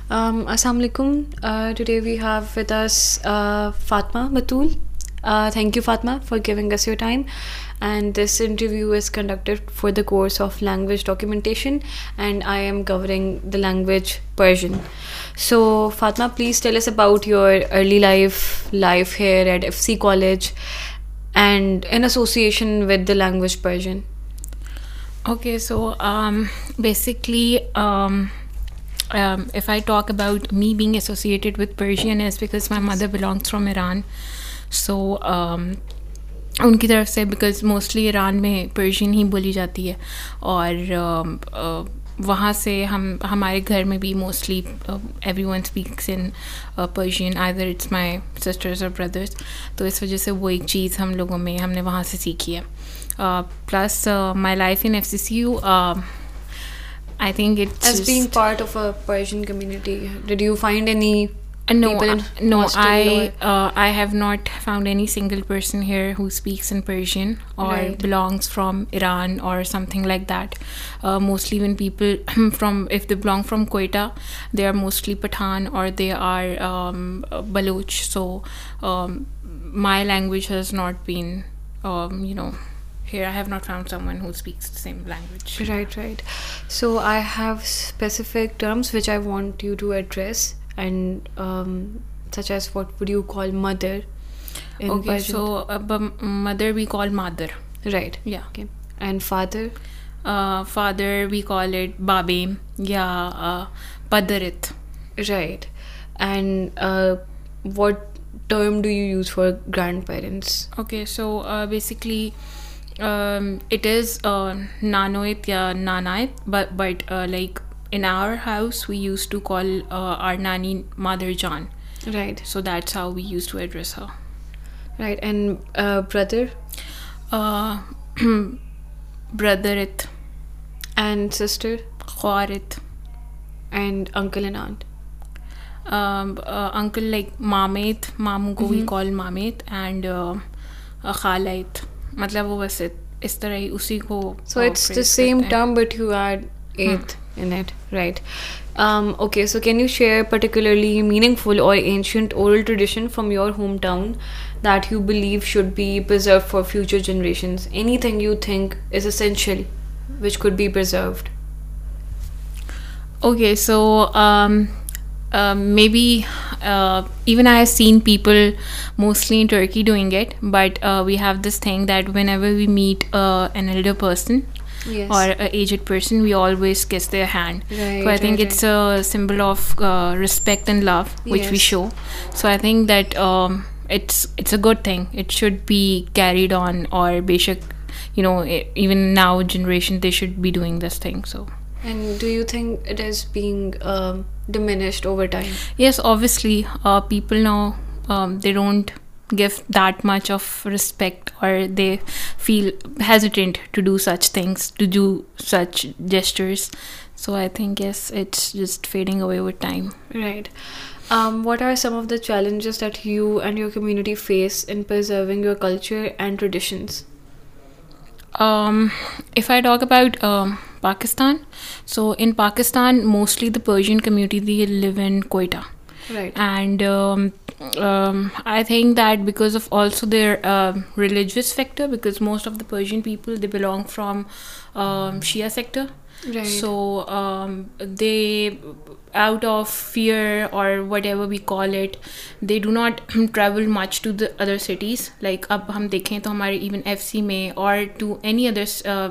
Assalamu alaikum. Today we have with us Fatma Batul. Thank you, Fatma, for giving us your time. And this interview is conducted for the course of language documentation, and I am covering the language Persian. So, Fatma, please tell us about your early life here at FC College, and in association with the language Persian. Okay, so basically, if I talk about me being associated with Persian, is because my mother belongs from Iran. So उनकी तरफ से because mostly Iran में Persian ही बोली जाती है और वहाँ से हमारे घर में भी mostly everyone speaks in Persian either it's my sisters और ब्रदर्स. तो इस वजह से वो एक चीज़ हमने वहाँ से सीखी है. Plus my life in FCCU, I think it's as being part of a Persian community. Did you find any I have not found any single person here who speaks in Persian or belongs from Iran or something like that. Mostly when people if they belong from Quetta, they are mostly Pathan or they are Baloch. So my language has not been, here I have not found someone who speaks the same language. Right. So I have specific terms which I want you to address, and such as what would you call mother in Persian? So mother we call madar. Right. Yeah. Okay. And father? Father we call it babim. Yeah. Padarit. Right. And what term do you use for grandparents? Okay, so basically it is nanoit ya nanait, but like in our house we used to call our nani Mother Jan. Right. So that's how we used to address her. Right. And brother? Brotherit. And sister? Khwarit. And uncle and aunt? Uncle like mamet, mamu ko we call mamet, and khalait. मतलब वो बस इस तरह ही उसी को. So it's the same term but you add eighth in it. Right. Okay, so can you share particularly meaningful or ancient oral tradition from your hometown that you believe should be preserved for future generations? Anything you think is essential which could be preserved? Okay, so maybe even I have seen people mostly in Turkey doing it, but we have this thing that whenever we meet an elder person, yes, or an aged person, we always kiss their hand. Right, so I think it's a symbol of respect and love which, yes, we show. So I think that it's a good thing. It should be carried on, or basic, even now generation they should be doing this thing. So. And do you think it is being diminished over time? Yes, obviously. People now, they don't give that much of respect, or they feel hesitant to do such things, to do such gestures. So I think, yes, it's just fading away with time. Right. What are some of the challenges that you and your community face in preserving your culture and traditions? If I talk about Pakistan, so in Pakistan, mostly the Persian community, they live in Quetta. Right. And I think that because of also their religious factor, because most of the Persian people, they belong from Shia sector. Right. So they, out of fear or whatever we call it, they do not travel much to the other cities. Like अब हम देखें तो हमारे even FC में or to any other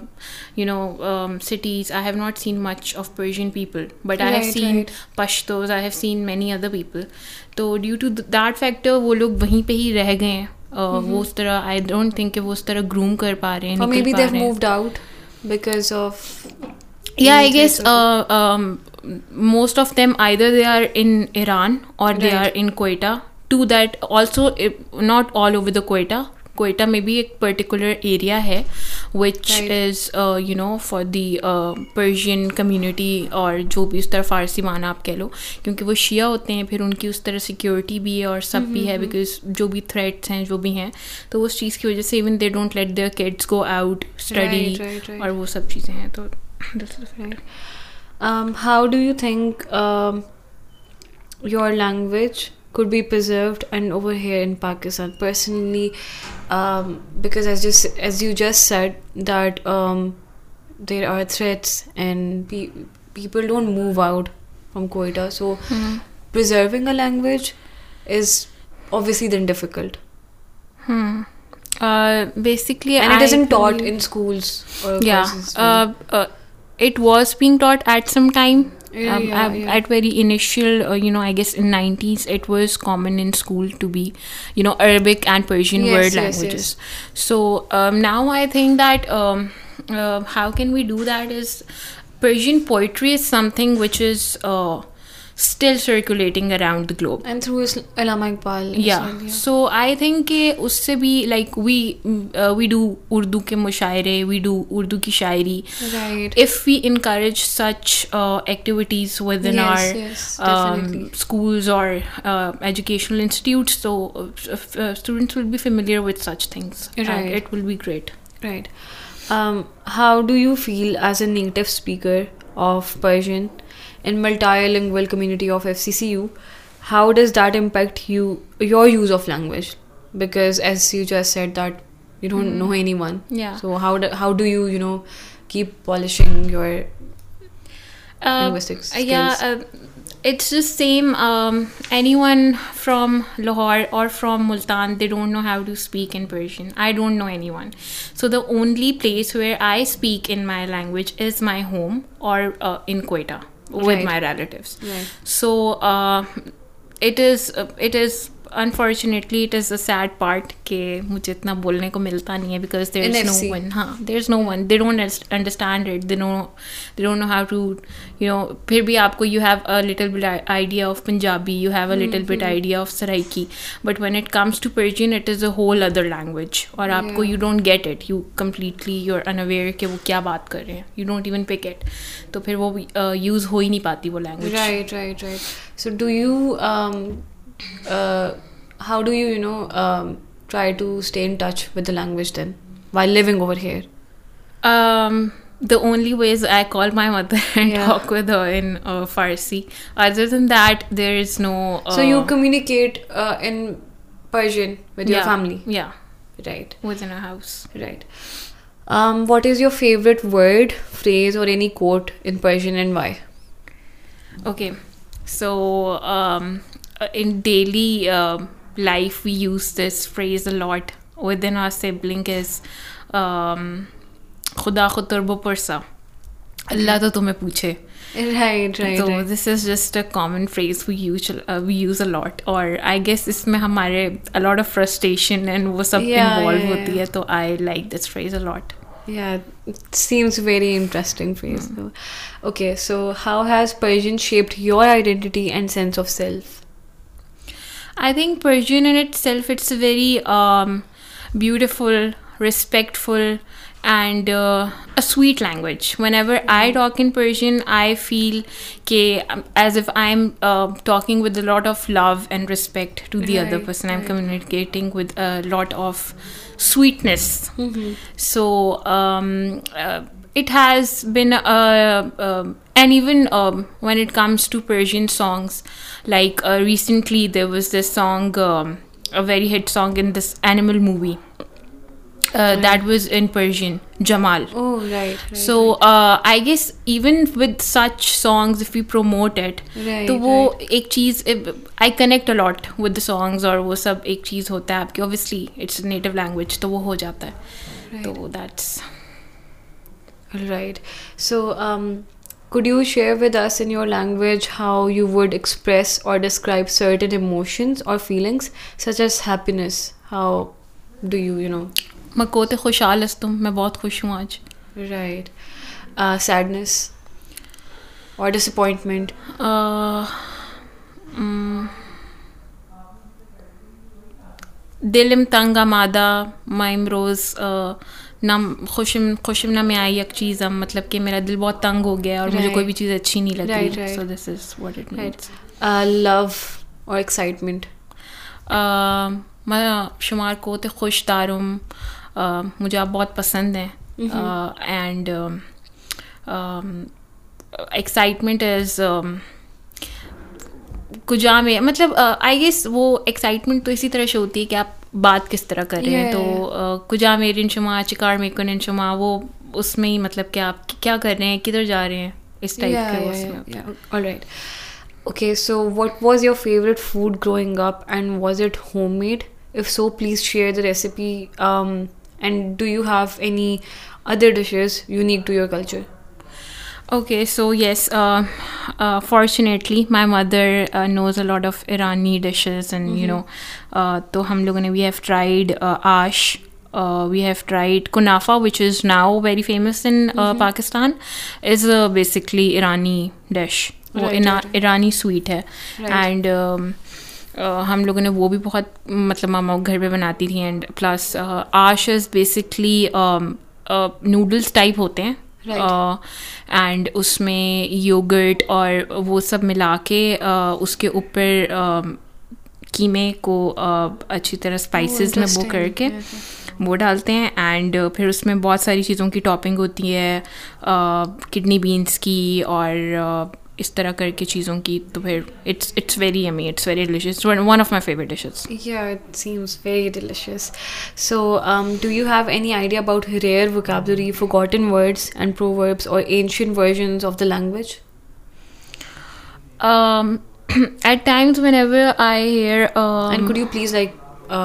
cities, I have not seen much of Persian people, but I have seen Pashtos, I have seen many other people. तो due to that factor वो लोग वहीं पे ही रह गए हैं. वो उस तरह I don't think कि वो उस तरह groom कर पा रहे हैं. Or maybe they've moved out because of. Yeah, I guess most of them either they are in Iran or they are in Quetta. To that also, not all over the Quetta. Quetta में भी एक particular area है which is for the Persian community, और जो भी उस तरह फारसी माना आप कह लो, क्योंकि वो शिया होते हैं, फिर उनकी उस तरह सिक्योरिटी भी है और सब भी है, बिकॉज जो भी थ्रेट्स हैं जो भी हैं, तो उस चीज़ की वजह से even they don't let their kids go out study और वो सब चीज़ें हैं. तो how do you think your language could be preserved and over here in Pakistan personally, because as you just said that there are threats and people don't move out from Quetta, so preserving a language is obviously then difficult. Basically, and it isn't taught in schools or courses. It was being taught at some time. Yeah. At very initial, I guess in 90s, it was common in school to be, Arabic and Persian word languages. So now I think that how can we do that is Persian poetry is something which is still circulating around the globe. And through Allama Iqbal. Yeah. So I think कि उससे भी like we do Urdu के मुशायरे, we do Urdu की शायरी. Right. If we encourage such activities within our schools or educational institutes, so students will be familiar with such things. Right. And it will be great. Right. How do you feel as a native speaker of Persian in multilingual community of FCCU? How does that impact your use of language? Because as you just said that you don't know anyone. Yeah. So how do you keep polishing your linguistic skills? Yeah. It's just same. Anyone from Lahore or from Multan, they don't know how to speak in Persian. I don't know anyone. So the only place where I speak in my language is my home or in Quetta with my relatives. Right. So it is unfortunately it is a sad part कि मुझे इतना बोलने को मिलता नहीं है because there's NFC. no one. There's no one. They don't understand it. They don't know how to, फिर भी आपको you have a little bit idea of Punjabi, you have a little bit idea of Saraiki, but when it comes to Persian it is a whole other language और आपको you don't get it. You're unaware कि वो क्या बात कर रहे हैं. You don't even pick it. तो फिर वो use हो ही नहीं पाती वो language. Right. So do you how do you try to stay in touch with the language then while living over here? The only way is I call my mother and talk with her in Farsi. Other than that, there is no. So you communicate in Persian with your family? Yeah. Right. Within a house. Right. What is your favorite word, phrase, or any quote in Persian and why? Okay. So in daily life, we use this phrase a lot within our sibling is खुदा खुद तुर्बो परसा अल्लाह तो तुम्हें पूछे. Right. So this is just a common phrase we use a lot. Or I guess इसमें हमारे a lot of frustration and वो सब involved होती है. तो I like this phrase a lot. Yeah, it seems very interesting phrase though. Okay, so how has Persian shaped your identity and sense of self? I think Persian in itself, it's a very beautiful, respectful, and a sweet language. Whenever I talk in Persian, I feel as if I'm talking with a lot of love and respect to the other person. I'm communicating with a lot of sweetness. So it has been and even when it comes to Persian songs, like recently there was this song, a very hit song in this Animal movie. That was in Persian, Jamal. Oh, right. So I guess even with such songs, if we promote it, तो वो एक चीज़ I connect a lot with the songs और वो सब एक चीज़ होता है आपकी. Obviously, it's a native language, तो वो हो जाता है. तो that's right. So could you share with us in your language how you would express or describe certain emotions or feelings such as happiness? How do you मैं कोते खुशहाल हूँ, मैं बहुत खुश हूँ आज. Right. Sadness or disappointment? दिलम तंग आमादा मैं इमरोज़ ना खुशम में आई एक चीज़ मतलब कि मेरा दिल बहुत तंग हो गया और मुझे कोई भी चीज़ अच्छी नहीं लगी. So this is what it means. Love or excitement? मैं शुमार को तो खुश दारुम, मुझे आप बहुत पसंद हैं. And excitement is कुजा में मतलब आई गेस वो एक्साइटमेंट तो इसी तरह से होती है कि आप बात किस तरह कर रहे हैं. तो कुजा मेरिन शुमा चिकार मेकुन शुमा वो उसमें ही मतलब कि आप क्या कर रहे हैं, किधर जा रहे हैं, इस टाइप के उसमें. Alright. Okay, so what was your favorite food growing up, and was it homemade? If so, please share the recipe. And do you have any other dishes unique to your culture? Okay, so yes, fortunately my mother knows a lot of Irani dishes, and you know, तो हम लोगों ने we have tried ash, we have tried kunafa, which is now very famous in Pakistan, is basically Irani dish. वो Irani sweet है. And हम लोगों ने वो भी बहुत मतलब मामा घर पे बनाती थी. And plus aash is basically noodles type होते हैं. एंड उसमें योगर्ट और वो सब मिला के उसके ऊपर कीमे को अच्छी तरह स्पाइसेस में वो करके वो डालते हैं. एंड फिर उसमें बहुत सारी चीज़ों की टॉपिंग होती है, किडनी बीन्स की और इस तरह करके चीज़ों की. तो फिर it's very yummy, it's very delicious. It's one of my favorite dishes. Yeah, it seems very delicious. So do you have any idea about rare vocabulary, forgotten words and proverbs, or ancient versions of the language? At times whenever I hear and could you please like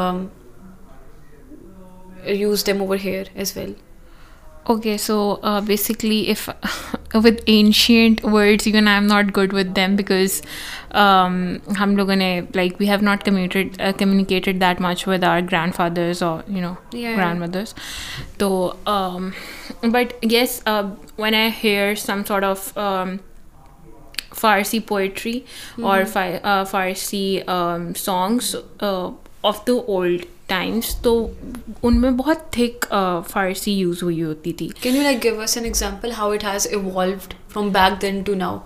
use them over here as well? Okay, so basically if with ancient words, even I'm not good with them because हम लोगों ने like we have not communicated that much with our grandfathers or you know grandmothers. So but yes, when I hear some sort of Farsi poetry or Farsi songs of the old times, तो उनमें बहुत thick फारसी use हुई होती थी. Can you like give us an example how it has evolved from back then to now?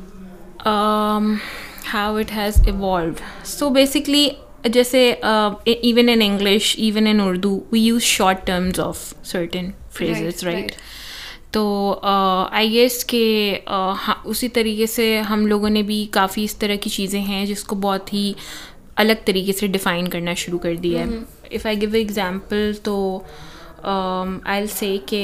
How it has evolved. So basically जैसे even in English, even in Urdu, we use short terms of certain phrases, right? तो I guess के उसी तरीके से हम लोगों ने भी काफ़ी इस तरह की चीज़ें हैं जिसको बहुत ही अलग तरीके से डिफ़ाइन करना शुरू कर दिया है. इफ़ आई गिव एग्जांपल तो आई विल से कि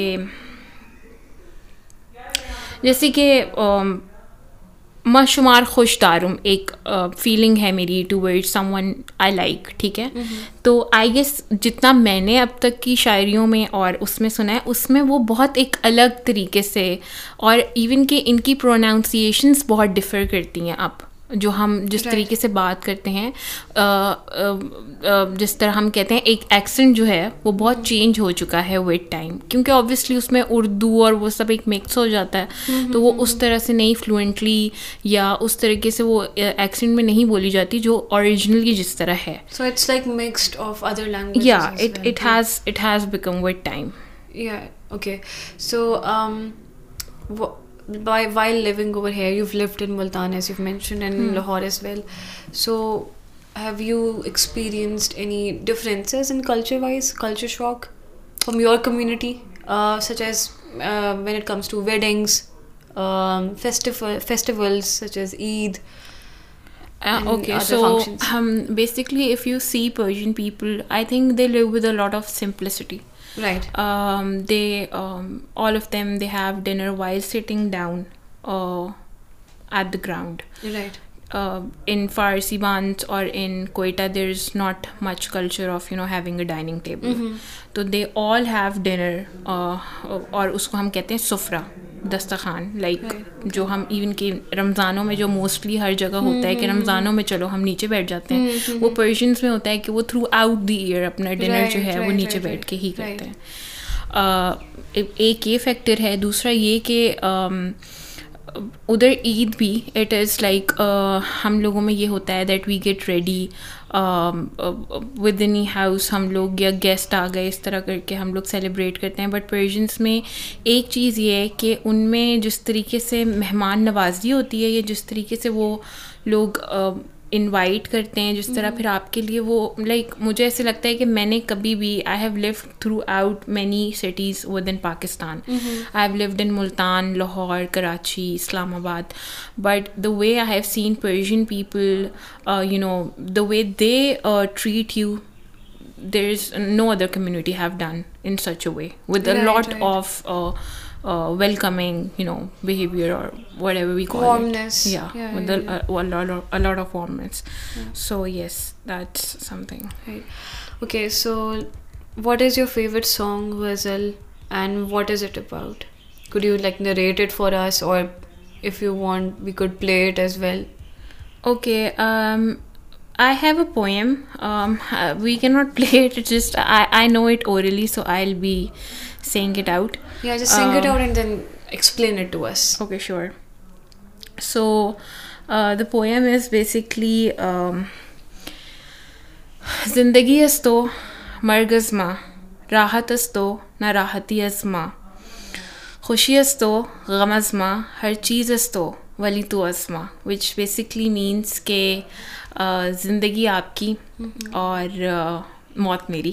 जैसे कि माशुमार खुश दारुम एक फीलिंग है मेरी टूवर्ड्स समवन आई लाइक, ठीक है. तो आई गेस जितना मैंने अब तक की शायरियों में और उसमें सुना है उसमें वो बहुत एक अलग तरीके से, और इवन कि इनकी प्रोनाउंसिएशंस बहुत डिफ़र करती हैं. अब जो हम जिस तरीके से बात करते हैं, जिस तरह हम कहते हैं एक एक्सेंट जो है वो बहुत चेंज हो चुका है विद टाइम, क्योंकि ऑब्वियसली उसमें उर्दू और वो सब एक मिक्स हो जाता है. तो वो उस तरह से नहीं फ्लुएंटली या उस तरीके से वो एक्सेंट में नहीं बोली जाती जो ओरिजिनली जिस तरह है. So it's like mixed of other languages. या it has become with time. या okay. So while living over here, you've lived in Multan as you've mentioned, and in Lahore as well. So have you experienced any differences in culture shock from your community, such as when it comes to weddings, festivals such as Eid? Okay, so basically if you see Persian people, I think they live with a lot of simplicity. Right. They all of them, they have dinner while sitting down at the ground. Right. In Farsi Bands or in Quetta, there's not much culture of having a dining table. So they all have dinner, और उसको हम कहते हैं सुफ्रा, दस्तरखान. Like जो हम even कि रमज़ानों में जो मोस्टली हर जगह होता है कि रमज़ानों में चलो हम नीचे बैठ जाते हैं, वो पर्शियंस में होता है कि वो थ्रू आउट द ईयर अपना डिनर जो है वो नीचे बैठ के ही करते हैं. एक ये फैक्टर है. दूसरा ये कि उधर ईद भी इट इज़ लाइक हम लोगों में ये होता है that we get ready with in house, हम लोग या गेस्ट आ गए इस तरह करके हम लोग सेलिब्रेट करते हैं. बट पर्शियंस में एक चीज़ ये है कि उनमें जिस तरीके से मेहमान नवाजी होती है या जिस तरीके से वो लोग इनवाइट करते हैं जिस तरह, फिर आपके लिए वो लाइक मुझे ऐसे लगता है कि मैंने कभी भी I have lived throughout many cities within Pakistan. I have lived in Multan, Lahore, Karachi, Islamabad, but the way I have seen Persian people, you know, the way they treat you, there is no other community have done in such a way, with a lot of welcoming, you know, behavior or whatever we call warmness. it. With a lot of warmness. So yes, that's something. Right. Okay, so what is your favorite song, Ghazal, and what is it about? Could you like narrate it for us, or if you want we could play it as well? Okay, I have a poem. We cannot play it. It's just I know it orally, so I'll be saying it out. Yeah, just sing it out and then explain it to us. Okay, sure. So the poem is basically Zindagi asto margazma, rahat asto na rahati asma, khushi asto gham asma, har cheez asto wali tu asma, which basically means ke ज़िंदगी आपकी और मौत मेरी,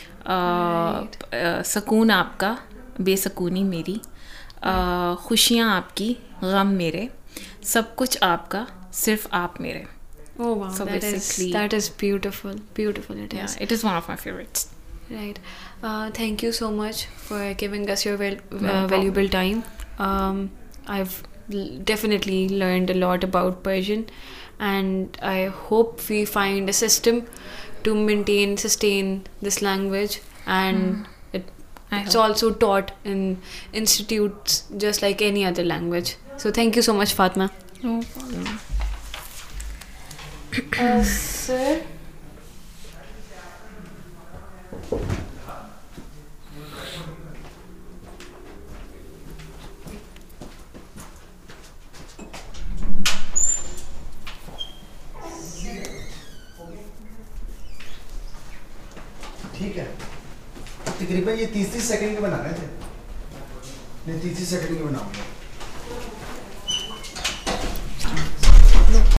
सकून आपका, बेसकूनी मेरी, खुशियाँ आपकी, गम मेरे, सब कुछ आपका, सिर्फ आप मेरे. Oh wow, so that is beautiful. Beautiful it is. Yeah, it is one of my favorites. Right. Thank you so much for giving us your valuable time. I've definitely learned a lot about Persian, and I hope we find a system to sustain this language, and it's also taught in institutes just like any other language. So thank you so much, Fatma. No problem. Sir? ठीक है, तकरीबन ये 30 second के बनाने थे. नहीं, 30 second के बनाऊंगा.